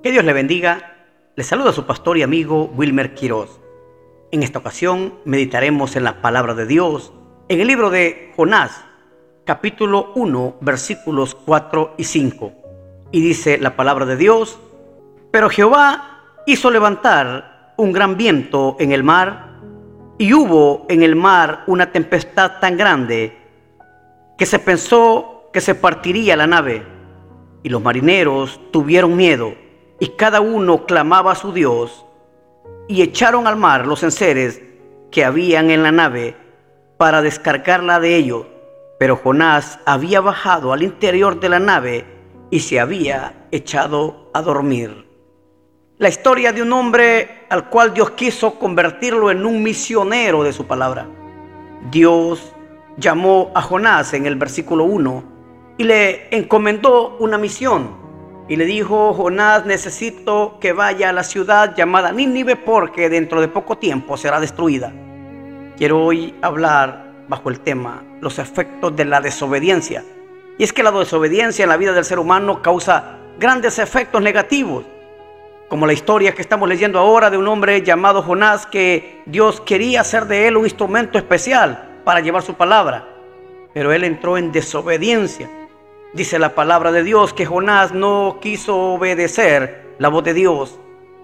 Que Dios le bendiga. Le saluda su pastor y amigo Wilmer Quiroz. En esta ocasión meditaremos en la palabra de Dios en el libro de Jonás, capítulo 1, versículos 4 y 5. Y dice la palabra de Dios: pero Jehová hizo levantar un gran viento en el mar, y hubo en el mar una tempestad tan grande que se pensó que se partiría la nave. Y los marineros tuvieron miedo, y cada uno clamaba a su Dios, y echaron al mar los enseres que habían en la nave para descargarla de ellos. Pero Jonás había bajado al interior de la nave y se había echado a dormir. La historia de un hombre al cual Dios quiso convertirlo en un misionero de su palabra. Dios llamó a Jonás en el versículo 1 y le encomendó una misión. Y le dijo: Jonás, necesito que vaya a la ciudad llamada Nínive, porque dentro de poco tiempo será destruida. Quiero hoy hablar bajo el tema los efectos de la desobediencia. Y es que la desobediencia en la vida del ser humano causa grandes efectos negativos, como la historia que estamos leyendo ahora de un hombre llamado Jonás, que Dios quería hacer de él un instrumento especial para llevar su palabra, pero él entró en desobediencia. Dice la palabra de Dios que Jonás no quiso obedecer la voz de Dios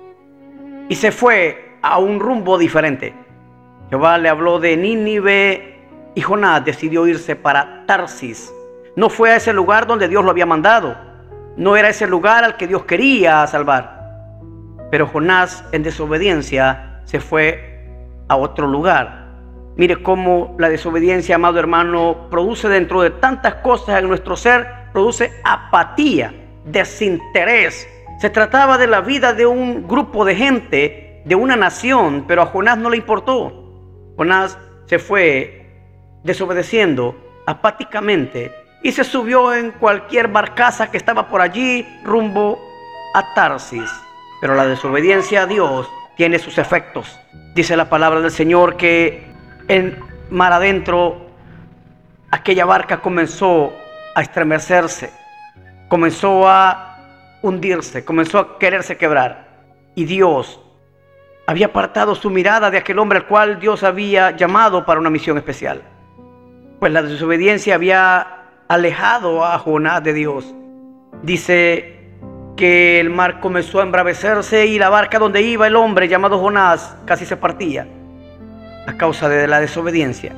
y se fue a un rumbo diferente. Jehová le habló de Nínive y Jonás decidió irse para Tarsis. No fue a ese lugar donde Dios lo había mandado. No era ese lugar al que Dios quería salvar. Pero Jonás, en desobediencia, se fue a otro lugar. Mire cómo la desobediencia, amado hermano, produce dentro de tantas cosas en nuestro ser, produce apatía, desinterés. Se trataba de la vida de un grupo de gente, de una nación, pero a Jonás no le importó. Jonás se fue desobedeciendo apáticamente y se subió en cualquier barcaza que estaba por allí rumbo a Tarsis. Pero la desobediencia a Dios tiene sus efectos. Dice la palabra del Señor que en mar adentro aquella barca comenzó a estremecerse, comenzó a hundirse, comenzó a quererse quebrar. Y Dios había apartado su mirada de aquel hombre al cual Dios había llamado para una misión especial. Pues la desobediencia había alejado a Jonás de Dios. Dice que el mar comenzó a embravecerse y la barca donde iba el hombre llamado Jonás casi se partía a causa de la desobediencia.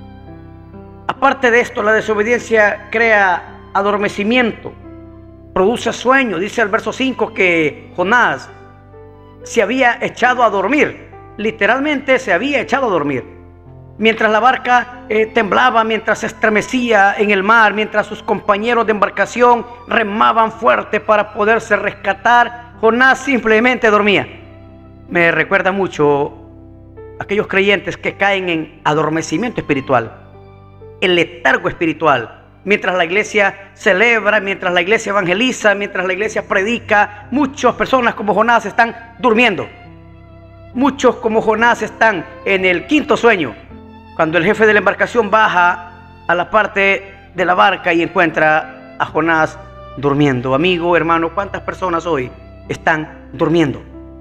Aparte de esto, la desobediencia crea adormecimiento, produce sueño. Dice el verso 5 que Jonás se había echado a dormir, literalmente se había echado a dormir. Mientras la barca temblaba, mientras se estremecía en el mar, mientras sus compañeros de embarcación remaban fuerte para poderse rescatar, Jonás simplemente dormía. Me recuerda mucho a aquellos creyentes que caen en adormecimiento espiritual, el letargo espiritual. Mientras la iglesia celebra, mientras la iglesia evangeliza, mientras la iglesia predica, muchas personas como Jonás están durmiendo. Muchos como Jonás están en el quinto sueño, cuando el jefe de la embarcación baja a la parte de la barca y encuentra a Jonás durmiendo. Amigo, hermano, ¿cuántas personas hoy están durmiendo?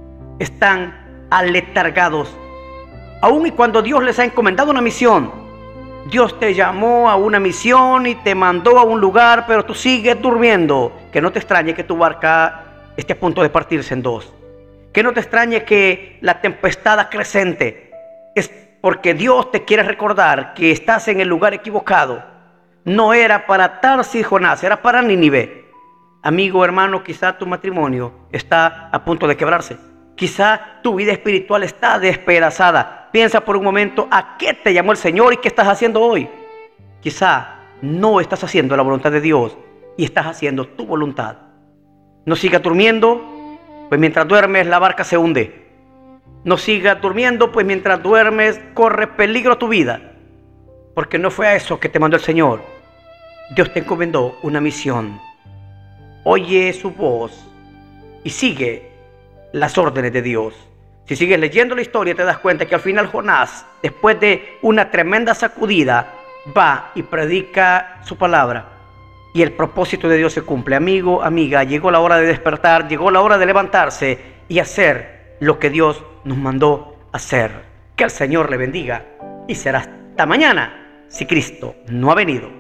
Están aletargados. Aún y cuando Dios les ha encomendado una misión, Dios te llamó a una misión y te mandó a un lugar, pero tú sigues durmiendo. Que no te extrañe que tu barca esté a punto de partirse en dos. Que no te extrañe que la tempestad acrecente. Es porque Dios te quiere recordar que estás en el lugar equivocado. No era para Tarsis, Jonás, era para Nínive. Amigo, hermano, quizá tu matrimonio está a punto de quebrarse. Quizá tu vida espiritual está despedazada. Piensa por un momento a qué te llamó el Señor y qué estás haciendo hoy. Quizá no estás haciendo la voluntad de Dios y estás haciendo tu voluntad. No sigas durmiendo, pues mientras duermes la barca se hunde. No sigas durmiendo, pues mientras duermes corre peligro tu vida. Porque no fue a eso que te mandó el Señor. Dios te encomendó una misión. Oye su voz y sigue las órdenes de Dios. Si sigues leyendo la historia te das cuenta que al final Jonás, después de una tremenda sacudida, va y predica su palabra. y el propósito de Dios se cumple. Amigo, amiga, llegó la hora de despertar, llegó la hora de levantarse y hacer lo que Dios nos mandó hacer. Que el Señor le bendiga y será hasta mañana si Cristo no ha venido.